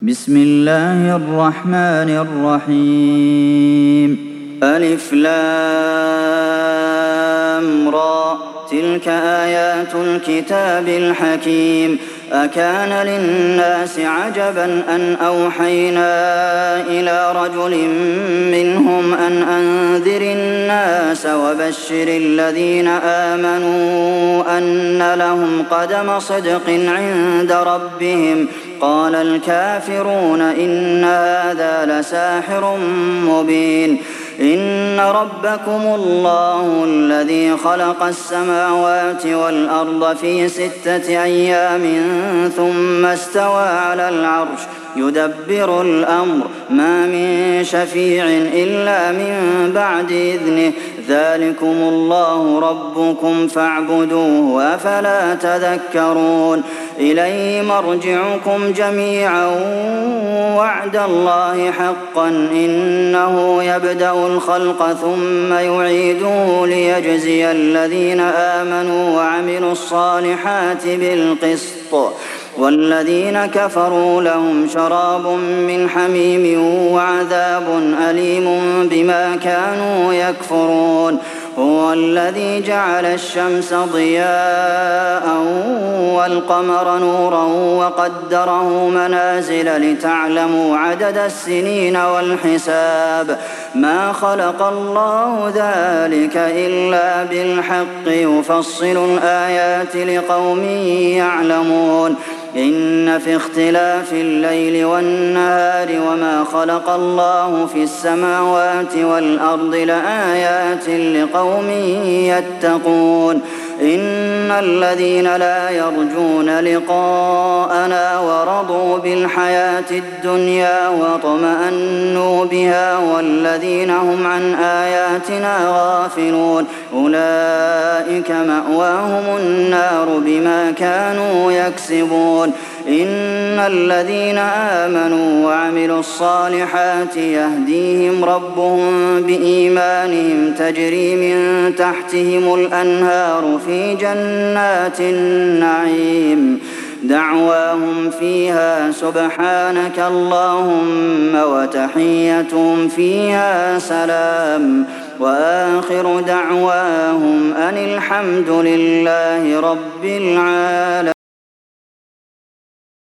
بسم الله الرحمن الرحيم ألف لام را تلك آيات الكتاب الحكيم أكان للناس عجبا أن أوحينا إلى رجل منهم أن أنذر الناس وبشر الذين آمنوا أن لهم قدم صدق عند ربهم قال الكافرون إن هذا لساحر مبين إن ربكم الله الذي خلق السماوات والأرض في 6 أيام ثم استوى على العرش يدبر الأمر ما من شفيع إلا من بعد إذنه ذلكم الله ربكم فاعبدوه أفلا تذكرون إليه مرجعكم جميعا وعد الله حقا إنه يبدأ الخلق ثم يعيده ليجزي الذين آمنوا وعملوا الصالحات بالقسط والذين كفروا لهم شراب من حميم وعذاب أليم بما كانوا يكفرون هو الذي جعل الشمس ضياء والقمر نورا وقدره منازل لتعلموا عدد السنين والحساب ما خلق الله ذلك إلا بالحق يفصل الآيات لقوم يعلمون إن في اختلاف الليل والنهار وما خلق الله في السماوات والأرض لآيات لقوم يتقون إن الذين لا يرجون لقاءنا ورضوا بالحياة الدنيا واطمأنوا بها والذين هم عن آياتنا غافلون أولئك مأواهم النار بما كانوا يكسبون إن الذين آمنوا وعملوا الصالحات يهديهم ربهم بإيمانهم تجري من تحتهم الأنهار في جنات النعيم دعواهم فيها سبحانك اللهم وتحيتهم فيها سلام وآخر دعواهم أن الحمد لله رب العالمين.